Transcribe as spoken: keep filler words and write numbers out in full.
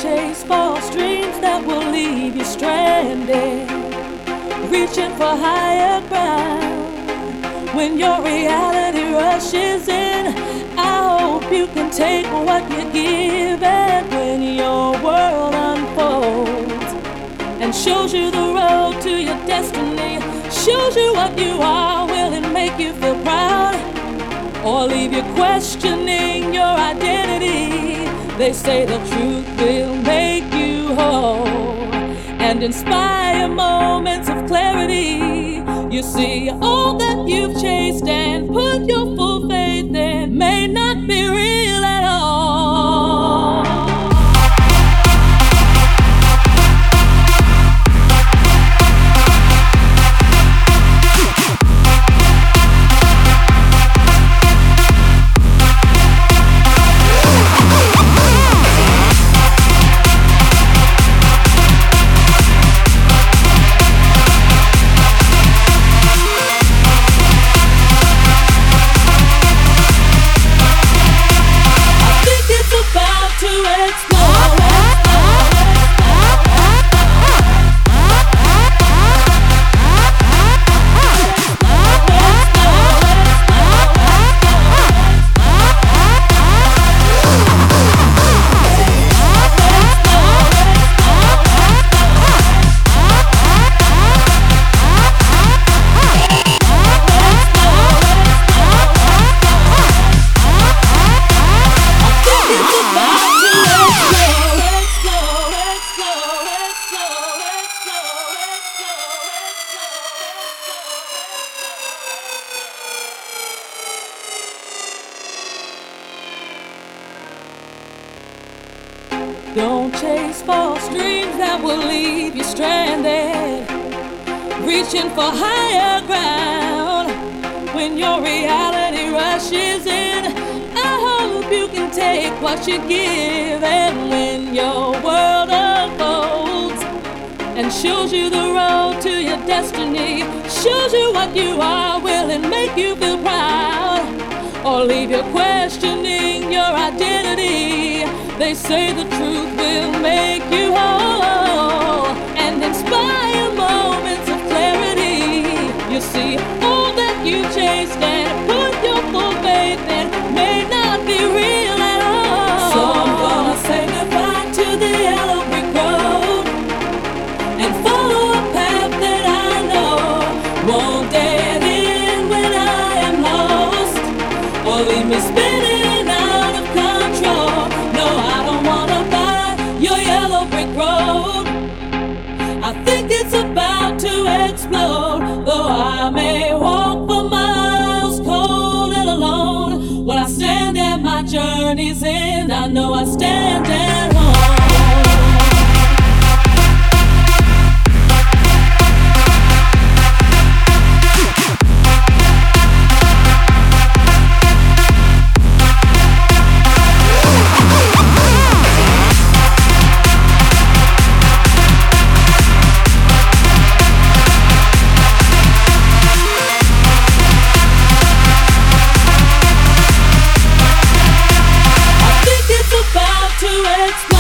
chase false dreams that will leave you stranded, reaching for higher ground. When your reality rushes in, I hope you can take what you're given. When your world unfolds and shows you the road to your destiny, shows you what you are, will it make you feel proud or leave you questioning your identity? They say the truth will make you whole and inspire moments of clarity. You see, all that you've chased and put your full faith in may not be real at all. Don't chase false dreams that will leave you stranded, reaching for higher ground. When your reality rushes in, I hope you can take what you're given. When your world unfolds and shows you the road to your destiny, shows you what you are, will it make you feel proud or leave you questioning your identity? They say the truth will make you whole and inspire moments of clarity. You see, all that you chased and put your full faith in may not be real at all. So I'm gonna say goodbye to the yellow brick road and follow a path that I know won't dead end when I am lost or leave me spinning out of control. No, I don't wanna buy your yellow brick road. I think it's about to explode, though I may walk for miles cold and alone. When I stand at my journey's end, I know I stand at home. To explode.